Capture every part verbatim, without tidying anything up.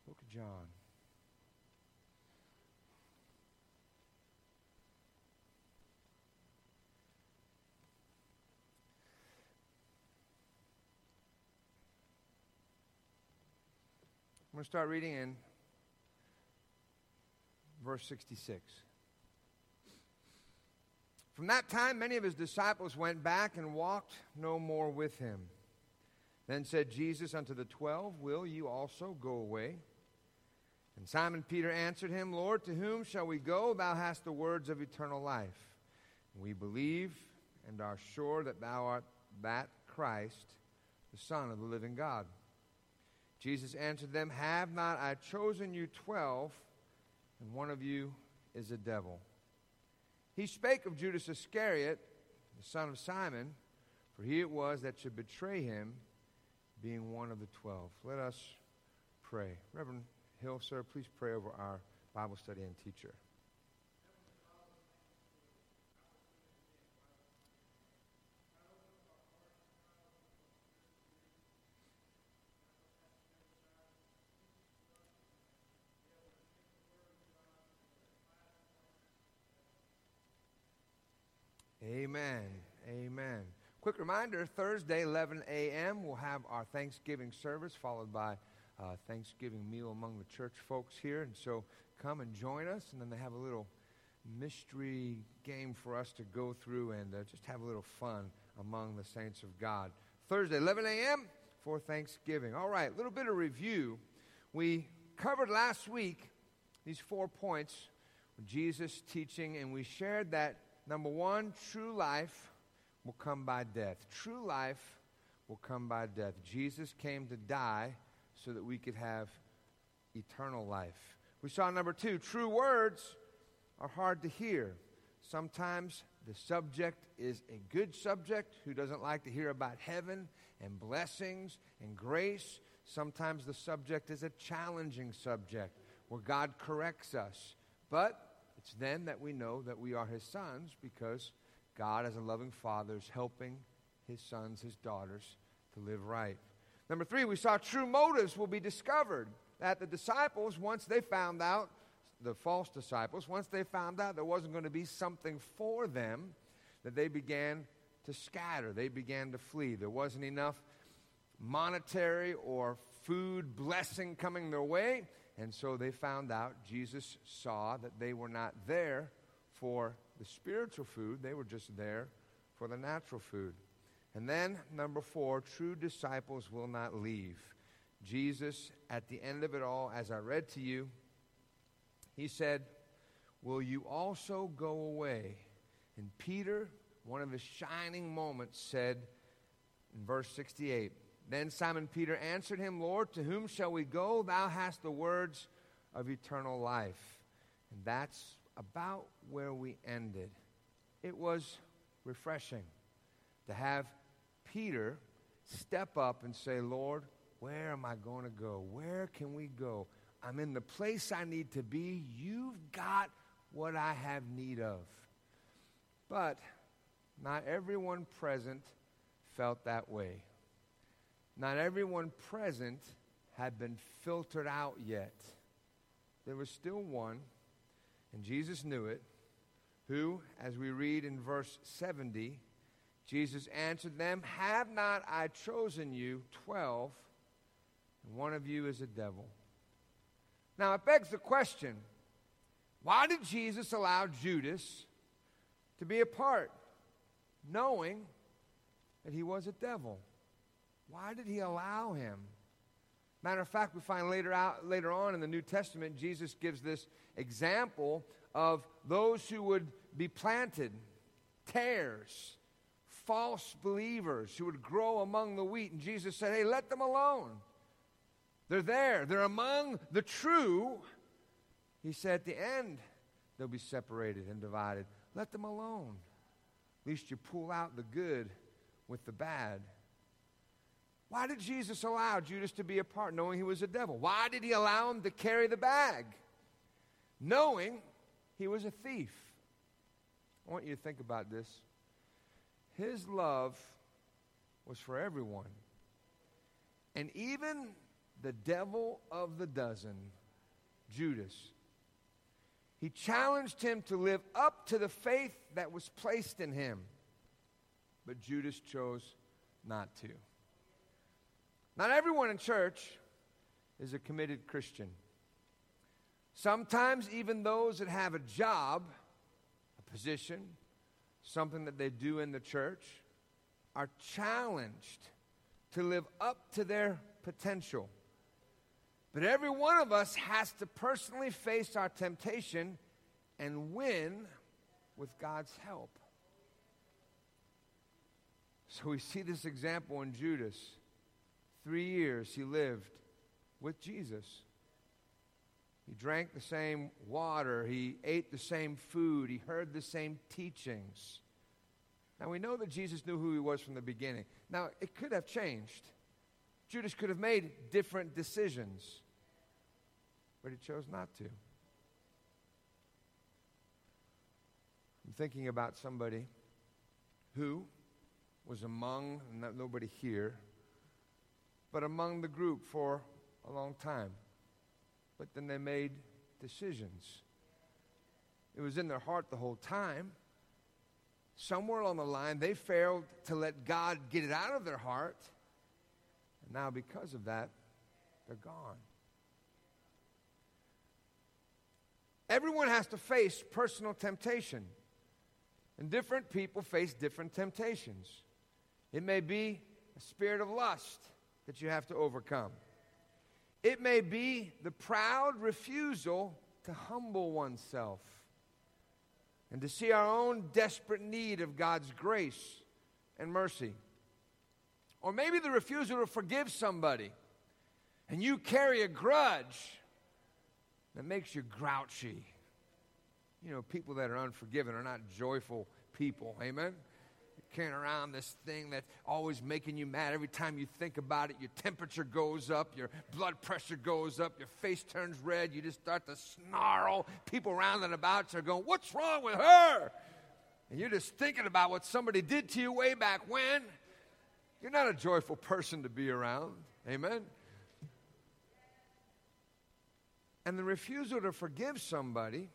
Book of John. I'm going to start reading in verse sixty-six. From that time, many of his disciples went back and walked no more with him. Then said Jesus unto the twelve, Will you also go away? And Simon Peter answered him, Lord, to whom shall we go? Thou hast the words of eternal life. We believe and are sure that thou art that Christ, the Son of the living God. Jesus answered them, Have not I chosen you twelve, and one of you is a devil? He spake of Judas Iscariot, the son of Simon, for he it was that should betray him, being one of the twelve. Let us pray. Reverend Hill, sir, please pray over our Bible study and teacher. Amen. Amen. Quick reminder, Thursday, eleven a.m., we'll have our Thanksgiving service, followed by uh, Thanksgiving meal among the church folks here. And so come and join us. And then they have a little mystery game for us to go through and uh, just have a little fun among the saints of God. Thursday, eleven a.m. for Thanksgiving. All right, a little bit of review. We covered last week these four points with Jesus teaching, and we shared that number one, true life will come by death. True life will come by death. Jesus came to die so that we could have eternal life. We saw number two, true words are hard to hear. Sometimes the subject is a good subject. Who doesn't like to hear about heaven and blessings and grace? Sometimes the subject is a challenging subject where God corrects us. But it's then that we know that we are his sons, because God, as a loving father, is helping his sons, his daughters, to live right. Number three, we saw true motives will be discovered. That the disciples, once they found out, the false disciples, once they found out there wasn't going to be something for them, that they began to scatter. They began to flee. There wasn't enough monetary or food blessing coming their way. And so they found out, Jesus saw that they were not there for the spiritual food. They were just there for the natural food. And then, number four, true disciples will not leave. Jesus, at the end of it all, as I read to you, he said, Will you also go away? And Peter, one of his shining moments, said in verse sixty-eight, Then Simon Peter answered him, Lord, to whom shall we go? Thou hast the words of eternal life. And that's about where we ended. It was refreshing to have Peter step up and say, Lord, where am I going to go? Where can we go? I'm in the place I need to be. You've got what I have need of. But not everyone present felt that way. Not everyone present had been filtered out yet. There was still one, and Jesus knew it, who, as we read in verse seventy, Jesus answered them, Have not I chosen you twelve, and one of you is a devil? Now it begs the question, why did Jesus allow Judas to be a part, knowing that he was a devil? Why did he allow him? Matter of fact, we find later out later on in the New Testament, Jesus gives this example of those who would be planted, tares, false believers who would grow among the wheat. And Jesus said, hey, let them alone. They're there. They're among the true. He said at the end, they'll be separated and divided. Let them alone. At least you pull out the good with the bad. Why did Jesus allow Judas to be a part, knowing he was a devil? Why did he allow him to carry the bag, knowing he was a thief? I want you to think about this. His love was for everyone. And even the devil of the dozen, Judas. He challenged him to live up to the faith that was placed in him. But Judas chose not to. Not everyone in church is a committed Christian. Sometimes even those that have a job, a position, something that they do in the church, are challenged to live up to their potential. But every one of us has to personally face our temptation and win with God's help. So we see this example in Judas. Three years he lived with Jesus. He drank the same water. He ate the same food. He heard the same teachings. Now we know that Jesus knew who he was from the beginning. Now it could have changed. Judas could have made different decisions. But he chose not to. I'm thinking about somebody who was among, not nobody here, but among the group for a long time. But then they made decisions. It was in their heart the whole time. Somewhere along the line, they failed to let God get it out of their heart. And now because of that, they're gone. Everyone has to face personal temptation. And different people face different temptations. It may be a spirit of lust that you have to overcome. It may be the proud refusal to humble oneself and to see our own desperate need of God's grace and mercy. Or maybe the refusal to forgive somebody and you carry a grudge that makes you grouchy. You know, people that are unforgiven are not joyful people. Amen? You're carrying around this thing that's always making you mad. Every time you think about it, your temperature goes up, your blood pressure goes up, your face turns red, you just start to snarl. People around and about you are going, what's wrong with her? And you're just thinking about what somebody did to you way back when. You're not a joyful person to be around. Amen? And the refusal to forgive somebody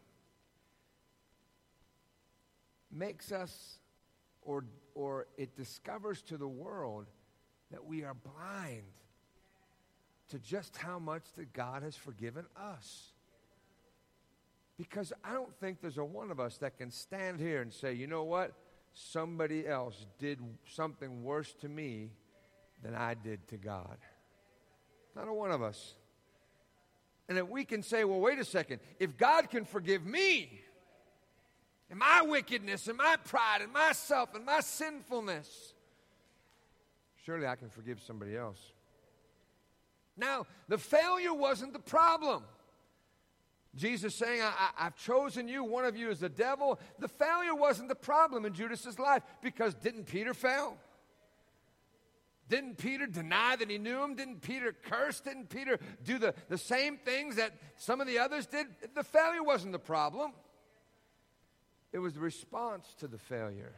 makes us, or, or it discovers to the world that we are blind to just how much that God has forgiven us. Because I don't think there's a one of us that can stand here and say, you know what? Somebody else did something worse to me than I did to God. Not a one of us. And that we can say, well, wait a second. If God can forgive me, and my wickedness, and my pride, and myself, and my sinfulness, surely I can forgive somebody else. Now, the failure wasn't the problem. Jesus saying, I, I, I've chosen you, one of you is the devil. The failure wasn't the problem in Judas's life, because didn't Peter fail? Didn't Peter deny that he knew him? Didn't Peter curse? Didn't Peter do the, the same things that some of the others did? The failure wasn't the problem. It was the response to the failure.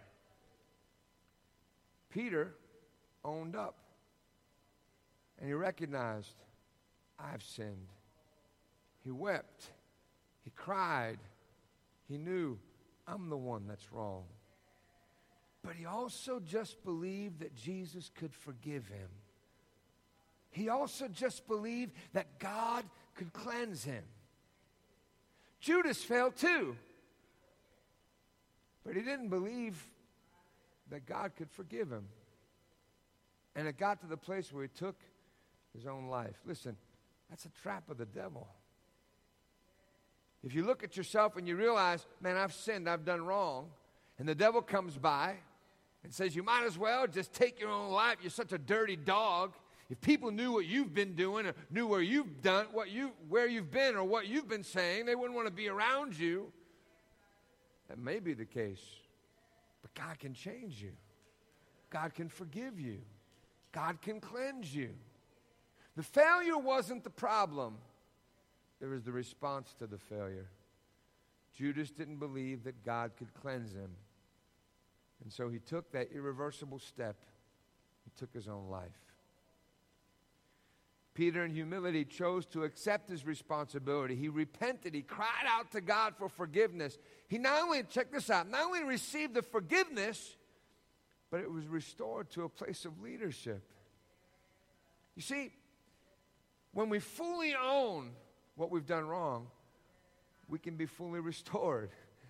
Peter owned up. And he recognized, I've sinned. He wept. He cried. He knew, I'm the one that's wrong. But he also just believed that Jesus could forgive him. He also just believed that God could cleanse him. Judas failed too. But he didn't believe that God could forgive him. And it got to the place where he took his own life. Listen, that's a trap of the devil. If you look at yourself and you realize, man, I've sinned, I've done wrong, and the devil comes by and says, you might as well just take your own life. You're such a dirty dog. If people knew what you've been doing, or knew where you've done, what you, where you've been, or what you've been saying, they wouldn't want to be around you. That may be the case, but God can change you. God can forgive you. God can cleanse you. The failure wasn't the problem. It was the response to the failure. Judas didn't believe that God could cleanse him. And so he took that irreversible step. He took his own life. Peter, in humility, chose to accept his responsibility. He repented. He cried out to God for forgiveness. He not only, check this out, not only received the forgiveness, but it was restored to a place of leadership. You see, when we fully own what we've done wrong, we can be fully restored.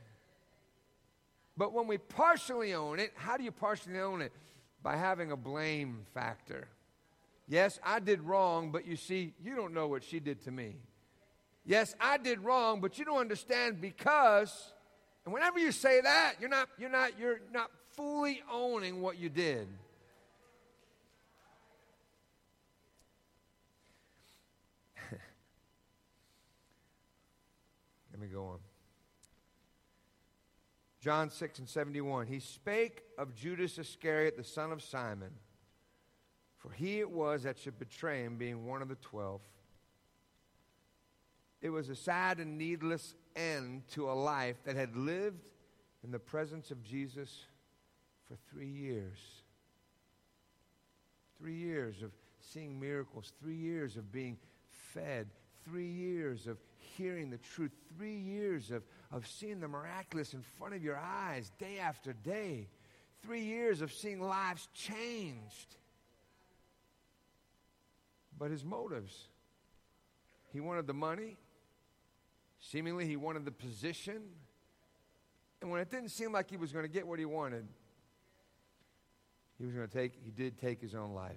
But when we partially own it, how do you partially own it? By having a blame factor. Yes, I did wrong, but you see, you don't know what she did to me. Yes, I did wrong, but you don't understand because, and whenever you say that, you're not, you're not, you're not fully owning what you did. Let me go on. John six and seventy-one. He spake of Judas Iscariot, the son of Simon, for he it was that should betray him, being one of the twelve. It was a sad and needless end to a life that had lived in the presence of Jesus for three years. Three years of seeing miracles, three years of being fed, three years of hearing the truth, three years of, of seeing the miraculous in front of your eyes day after day, three years of seeing lives changed. But his motives, he wanted the money, seemingly he wanted the position, and when it didn't seem like he was going to get what he wanted, he was going to take, he did take his own life.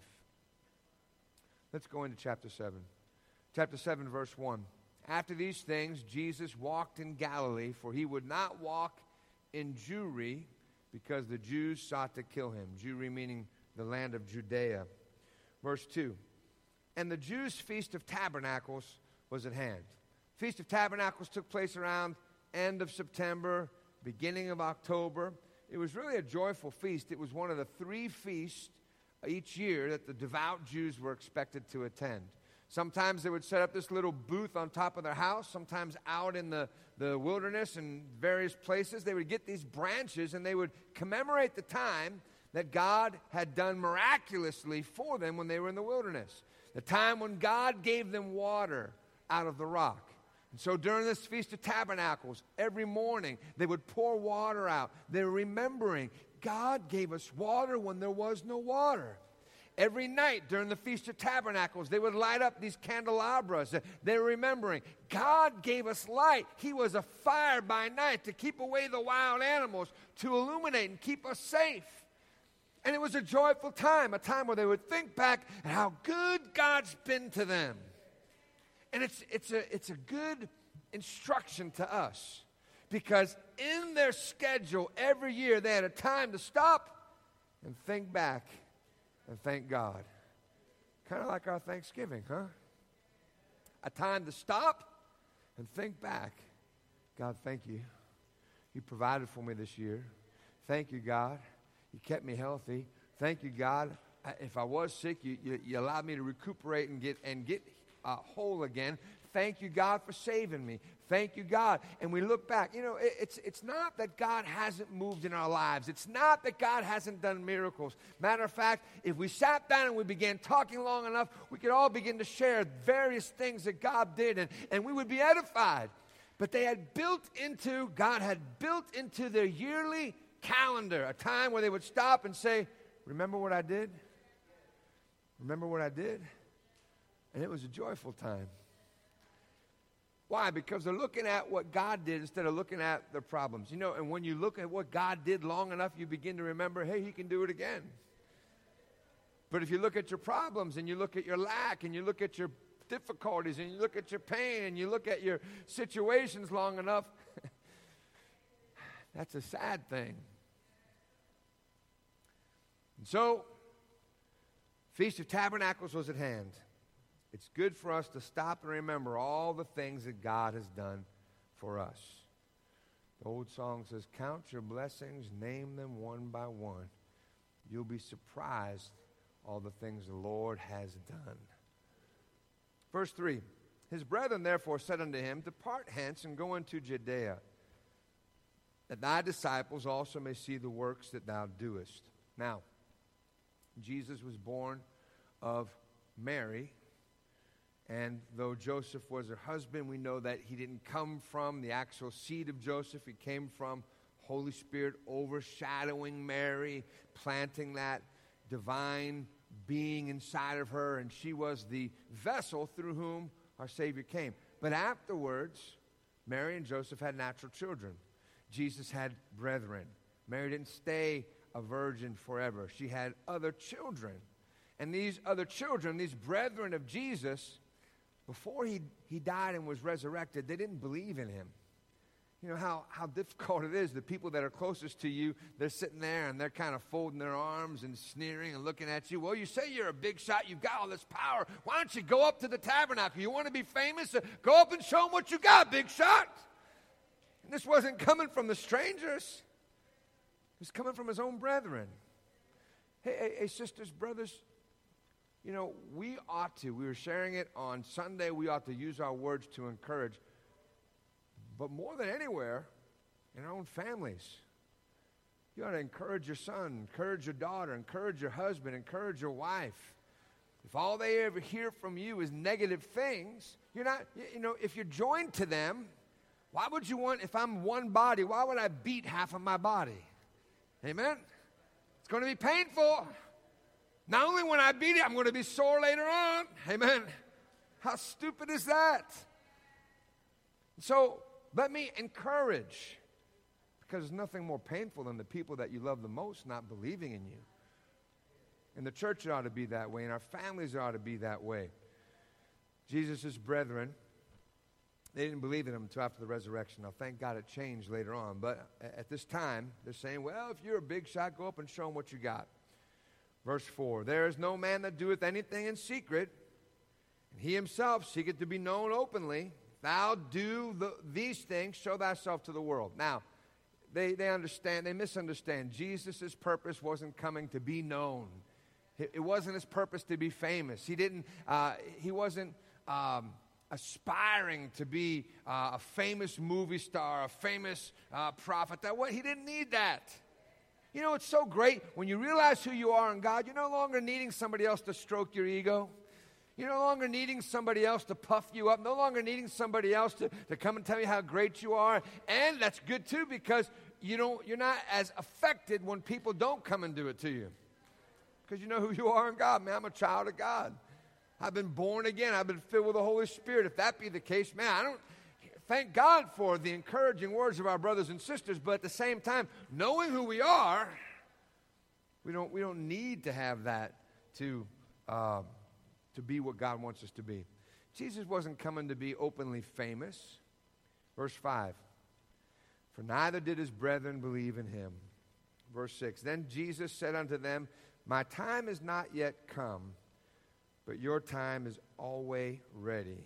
Let's go into chapter seven. Chapter seven, verse one. After these things, Jesus walked in Galilee, for he would not walk in Jewry, because the Jews sought to kill him. Jewry meaning the land of Judea. Verse two. And the Jews' Feast of Tabernacles was at hand. Feast of Tabernacles took place around end of September, beginning of October. It was really a joyful feast. It was one of the three feasts each year that the devout Jews were expected to attend. Sometimes they would set up this little booth on top of their house. Sometimes out in the, the wilderness and various places, they would get these branches and they would commemorate the time that God had done miraculously for them when they were in the wilderness. The time when God gave them water out of the rock. And so during this Feast of Tabernacles, every morning they would pour water out. They were remembering God gave us water when there was no water. Every night during the Feast of Tabernacles, they would light up these candelabras. They were remembering, God gave us light. He was a fire by night to keep away the wild animals, to illuminate and keep us safe. And it was a joyful time, a time where they would think back at how good God's been to them. And it's, it's, a, it's a good instruction to us, because in their schedule every year, they had a time to stop and think back and thank God. Kind of like our Thanksgiving, huh? A time to stop and think back. God, thank you. You provided for me this year. Thank you, God. You kept me healthy. Thank you, God. If I was sick, you, you, you allowed me to recuperate and get, and get uh, whole again. Thank you, God, for saving me. Thank you, God. And we look back. You know, it, it's, it's not that God hasn't moved in our lives. It's not that God hasn't done miracles. Matter of fact, if we sat down and we began talking long enough, we could all begin to share various things that God did, and, and we would be edified. But they had built into, God had built into their yearly calendar a time where they would stop and say, remember what I did? Remember what I did? And it was a joyful time. Why? Because they're looking at what God did instead of looking at their problems. You know, and when you look at what God did long enough, you begin to remember, hey, he can do it again. But if you look at your problems and you look at your lack and you look at your difficulties and you look at your pain and you look at your situations long enough, that's a sad thing. And so, Feast of Tabernacles was at hand. It's good for us to stop and remember all the things that God has done for us. The old song says, count your blessings, name them one by one. You'll be surprised all the things the Lord has done. Verse three, his brethren therefore said unto him, depart hence and go into Judea, that thy disciples also may see the works that thou doest. Now, Jesus was born of Mary, And though Joseph was her husband, we know that he didn't come from the actual seed of Joseph. He came from Holy Spirit overshadowing Mary, planting that divine being inside of her, and she was the vessel through whom our Savior came. But afterwards, Mary and Joseph had natural children. Jesus had brethren. Mary didn't stay a virgin forever. She had other children. And these other children, these brethren of Jesus, before he, he died and was resurrected, they didn't believe in him. You know how, how difficult it is. The people that are closest to you, they're sitting there and they're kind of folding their arms and sneering and looking at you. Well, you say you're a big shot. You've got all this power. Why don't you go up to the tabernacle? You want to be famous? Go up and show them what you got, big shot. And this wasn't coming from the strangers. It was coming from his own brethren. Hey, hey, hey, sisters, brothers, you know, we ought to. We were sharing it on Sunday. We ought to use our words to encourage. But more than anywhere, in our own families. You ought to encourage your son, encourage your daughter, encourage your husband, encourage your wife. If all they ever hear from you is negative things, you're not, you know, if you're joined to them, why would you want, if I'm one body, why would I beat half of my body? Amen? It's going to be painful. Not only when I beat it, I'm going to be sore later on. Amen? How stupid is that? So, let me encourage, because there's nothing more painful than the people that you love the most not believing in you. And the church ought to be that way, and our families ought to be that way. Jesus' brethren, they didn't believe in him until after the resurrection. Now, thank God it changed later on. But at this time, they're saying, well, if you're a big shot, go up and show them what you got. Verse four, there is no man that doeth anything in secret, and he himself seeketh to be known openly. Thou do the, these things, show thyself to the world. Now, they, they understand, they misunderstand. Jesus' purpose wasn't coming to be known. It, it wasn't his purpose to be famous. He didn't, uh, he wasn't um, aspiring to be uh, a famous movie star, a famous uh, prophet. That what, he didn't need that. You know, it's so great when you realize who you are in God, you're no longer needing somebody else to stroke your ego. You're no longer needing somebody else to puff you up, no longer needing somebody else to, to come and tell you how great you are. And that's good, too, because you don't, you're not as affected when people don't come and do it to you. Because you know who you are in God. Man, I'm a child of God. I've been born again. I've been filled with the Holy Spirit. If that be the case, man, I don't thank God for the encouraging words of our brothers and sisters. But at the same time, knowing who we are, we don't, we don't need to have that to... Uh, to be what God wants us to be. Jesus wasn't coming to be openly famous. Verse five, for neither did his brethren believe in him. Verse six, then Jesus said unto them, my time is not yet come, but your time is always ready.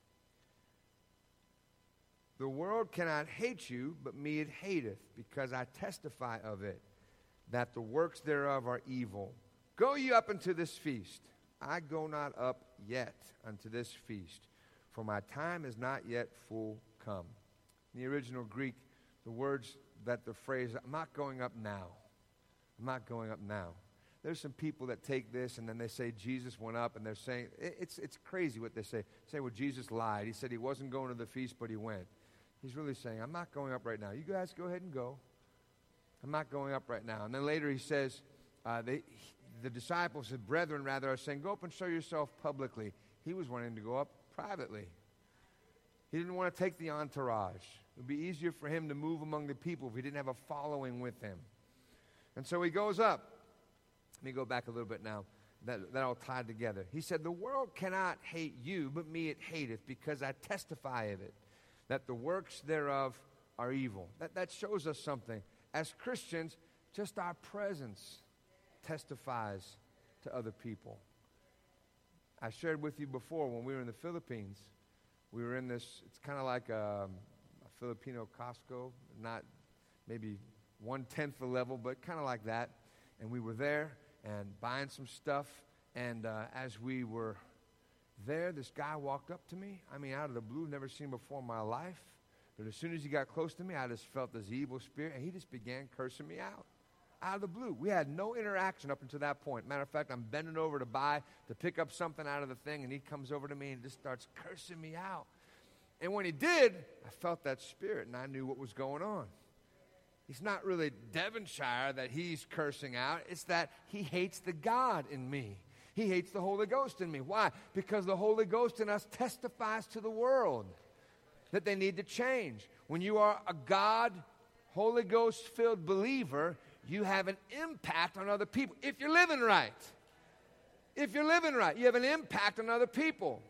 The world cannot hate you, but me it hateth, because I testify of it, that the works thereof are evil. Go ye up into this feast. I go not up yet unto this feast, for my time is not yet full come. In the original Greek, the words that the phrase, I'm not going up now. I'm not going up now. There's some people that take this and then they say Jesus went up, and they're saying, it's, it's crazy what they say. They say, well, Jesus lied. He said he wasn't going to the feast, but he went. He's really saying, I'm not going up right now. You guys go ahead and go. I'm not going up right now. And then later he says, uh, they... the disciples, his brethren rather, are saying, go up and show yourself publicly. He was wanting to go up privately. He didn't want to take the entourage. It would be easier for him to move among the people if he didn't have a following with him. And so he goes up. Let me go back a little bit now. That, that all tied together. He said, the world cannot hate you, but me it hateth, because I testify of it, that the works thereof are evil. That, that shows us something. As Christians, just our presence testifies to other people. I shared with you before when we were in the Philippines, we were in this, it's kind of like a, a Filipino Costco, not maybe one-tenth the level, but kind of like that. And we were there and buying some stuff, and uh, as we were there, this guy walked up to me. I mean, out of the blue, never seen before in my life. But as soon as he got close to me, I just felt this evil spirit, and he just began cursing me out. out of the blue. We had no interaction up until that point. Matter of fact, I'm bending over to buy, to pick up something out of the thing, and he comes over to me and just starts cursing me out. And when he did, I felt that spirit, and I knew what was going on. It's not really Devonshire that he's cursing out. It's that he hates the God in me. He hates the Holy Ghost in me. Why? Because the Holy Ghost in us testifies to the world that they need to change. When you are a God, Holy Ghost-filled believer, you have an impact on other people. If you're living right. If you're living right, you have an impact on other people.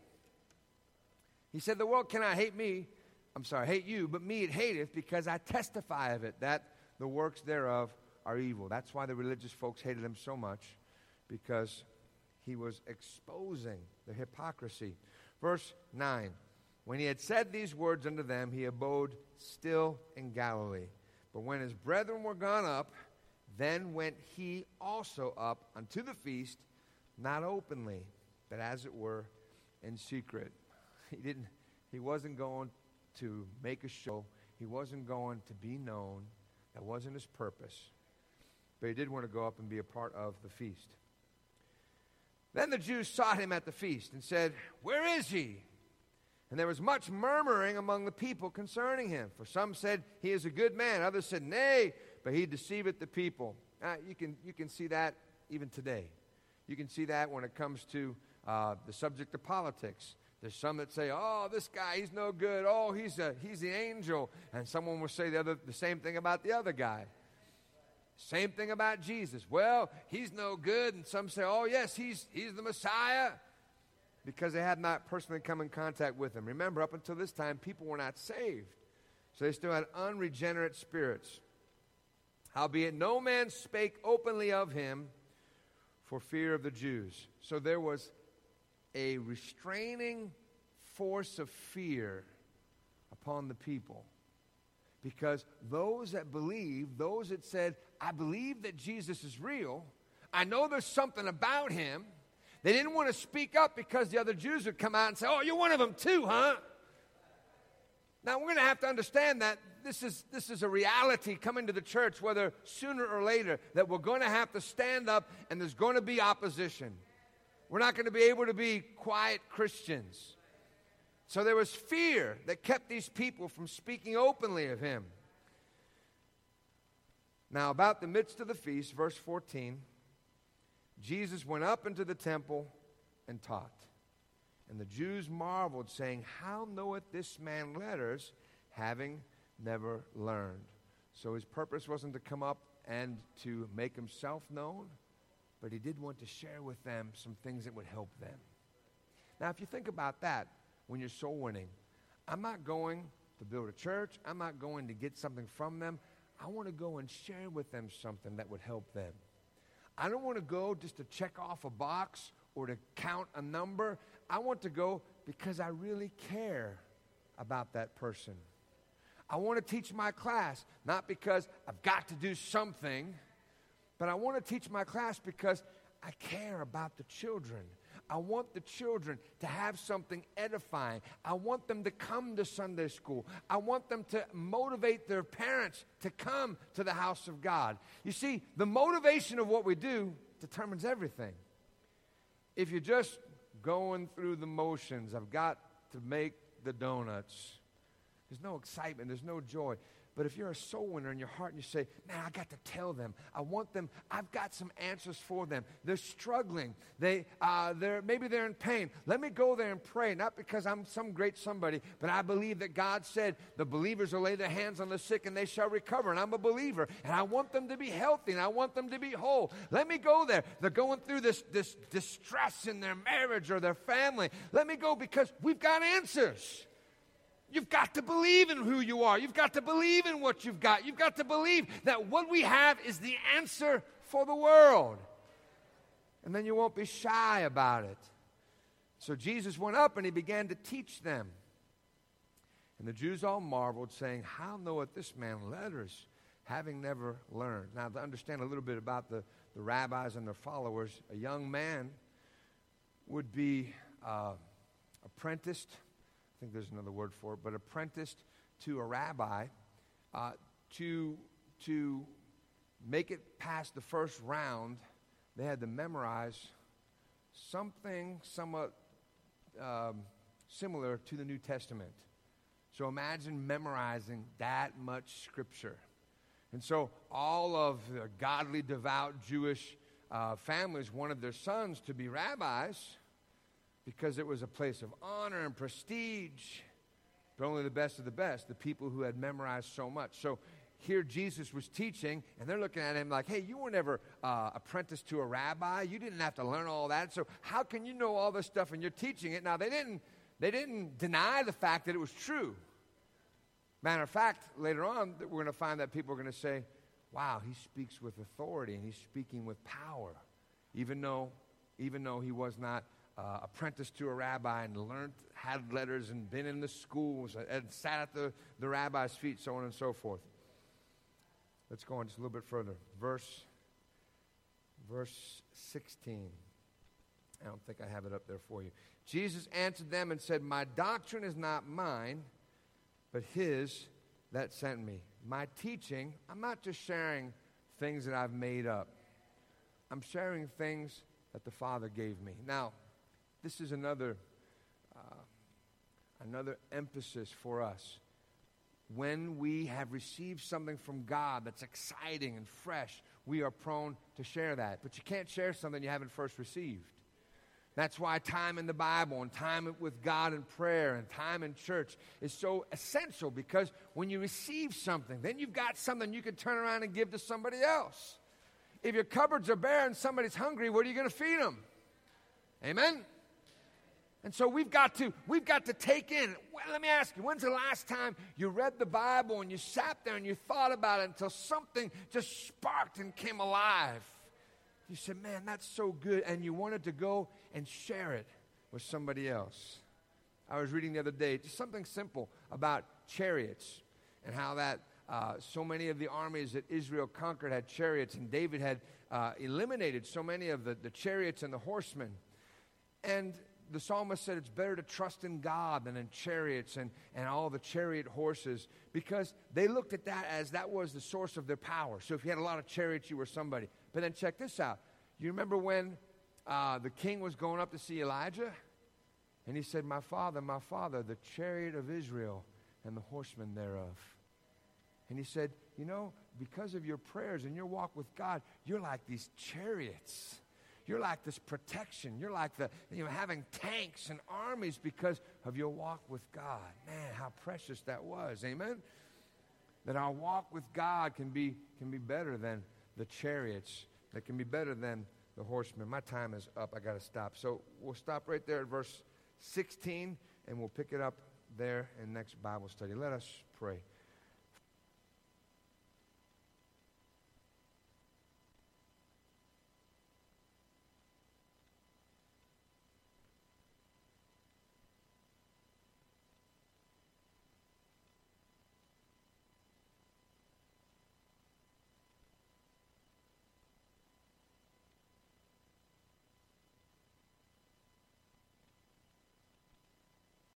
He said, the world cannot hate me, I'm sorry, hate you, but me it hateth, because I testify of it, that the works thereof are evil. That's why the religious folks hated him so much, because he was exposing the hypocrisy. Verse nine, when he had said these words unto them, he abode still in Galilee. But when his brethren were gone up, then went he also up unto the feast, not openly, but as it were in secret. He didn't, he wasn't going to make a show. He wasn't going to be known. That wasn't his purpose. But he did want to go up and be a part of the feast. Then the Jews sought him at the feast and said, where is he? And there was much murmuring among the people concerning him. For some said, he is a good man. Others said, nay, but he deceiveth the people. Uh, you can, you can see that even today. You can see that when it comes to uh, the subject of politics. There's some that say, oh, this guy, he's no good. Oh, he's a, he's the angel. And someone will say the, other, the same thing about the other guy. Same thing about Jesus. Well, he's no good. And some say, oh, yes, he's, he's the Messiah. Because they had not personally come in contact with him. Remember, up until this time, people were not saved. So they still had unregenerate spirits. Howbeit, no man spake openly of him for fear of the Jews. So there was a restraining force of fear upon the people. Because those that believed, those that said, I believe that Jesus is real, I know there's something about him, they didn't want to speak up because the other Jews would come out and say, oh, you're one of them too, huh? Now, we're going to have to understand that this is, this is a reality coming to the church, whether sooner or later, that we're going to have to stand up and there's going to be opposition. We're not going to be able to be quiet Christians. So there was fear that kept these people from speaking openly of him. Now, about the midst of the feast, verse fourteen, Jesus went up into the temple and taught. And the Jews marveled, saying, how knoweth this man letters, having never learned? So his purpose wasn't to come up and to make himself known, but he did want to share with them some things that would help them. Now, if you think about that, when you're soul winning, I'm not going to build a church. I'm not going to get something from them. I want to go and share with them something that would help them. I don't want to go just to check off a box or to count a number. I want to go because I really care about that person. I want to teach my class, not because I've got to do something, but I want to teach my class because I care about the children. I want the children to have something edifying. I want them to come to Sunday school. I want them to motivate their parents to come to the house of God. You see, the motivation of what we do determines everything. If you're just going through the motions, I've got to make the donuts, there's no excitement, there's no joy. But if you're a soul winner in your heart and you say, man, I got to tell them. I want them. I've got some answers for them. They're struggling. They, uh, they're, maybe they're in pain. Let me go there and pray, not because I'm some great somebody, but I believe that God said the believers will lay their hands on the sick and they shall recover. And I'm a believer. And I want them to be healthy and I want them to be whole. Let me go there. They're going through this, this distress in their marriage or their family. Let me go because we've got answers. You've got to believe in who you are. You've got to believe in what you've got. You've got to believe that what we have is the answer for the world. And then you won't be shy about it. So Jesus went up and he began to teach them. And the Jews all marveled, saying, how knoweth this man letters, having never learned? Now, to understand a little bit about the, the rabbis and their followers, a young man would be uh, apprenticed. I think there's another word for it, but apprenticed to a rabbi uh, to, to make it past the first round, they had to memorize something somewhat um, similar to the New Testament. So imagine memorizing that much Scripture. And so all of the godly, devout Jewish uh, families wanted their sons to be rabbis because it was a place of honor and prestige. But only the best of the best, the people who had memorized so much. So here Jesus was teaching, and they're looking at him like, hey, you were never uh, apprenticed to a rabbi. You didn't have to learn all that. So how can you know all this stuff and you're teaching it? Now, they didn't, they didn't deny the fact that it was true. Matter of fact, later on, we're going to find that people are going to say, wow, he speaks with authority, and he's speaking with power, even though, even though he was not Uh, apprenticed to a rabbi and learned, had letters and been in the schools and sat at the, the rabbi's feet, so on and so forth. Let's go on just a little bit further. Verse, verse sixteen. I don't think I have it up there for you. Jesus answered them and said, my doctrine is not mine, but his that sent me. My teaching, I'm not just sharing things that I've made up. I'm sharing things that the Father gave me. Now, this is another, uh, another emphasis for us. When we have received something from God that's exciting and fresh, we are prone to share that. But you can't share something you haven't first received. That's why time in the Bible and time with God in prayer and time in church is so essential, because when you receive something, then you've got something you can turn around and give to somebody else. If your cupboards are bare and somebody's hungry, what are you going to feed them? Amen? And so we've got to we've got to take in. Well, let me ask you, when's the last time you read the Bible and you sat there and you thought about it until something just sparked and came alive? You said, man, that's so good, and you wanted to go and share it with somebody else. I was reading the other day just something simple about chariots and how that uh, so many of the armies that Israel conquered had chariots, and David had uh, eliminated so many of the, the chariots and the horsemen. And the psalmist said it's better to trust in God than in chariots and, and all the chariot horses, because they looked at that as that was the source of their power. So if you had a lot of chariots, you were somebody. But then check this out. You remember when uh, the king was going up to see Elijah? And he said, my father, my father, the chariot of Israel and the horsemen thereof. And he said, you know, because of your prayers and your walk with God, you're like these chariots. You're like this protection. You're like the, you know, having tanks and armies because of your walk with God. Man, how precious that was. Amen? That our walk with God can be, can be better than the chariots. That can be better than the horsemen. My time is up. I got to stop. So we'll stop right there at verse sixteen, and we'll pick it up there in next Bible study. Let us pray.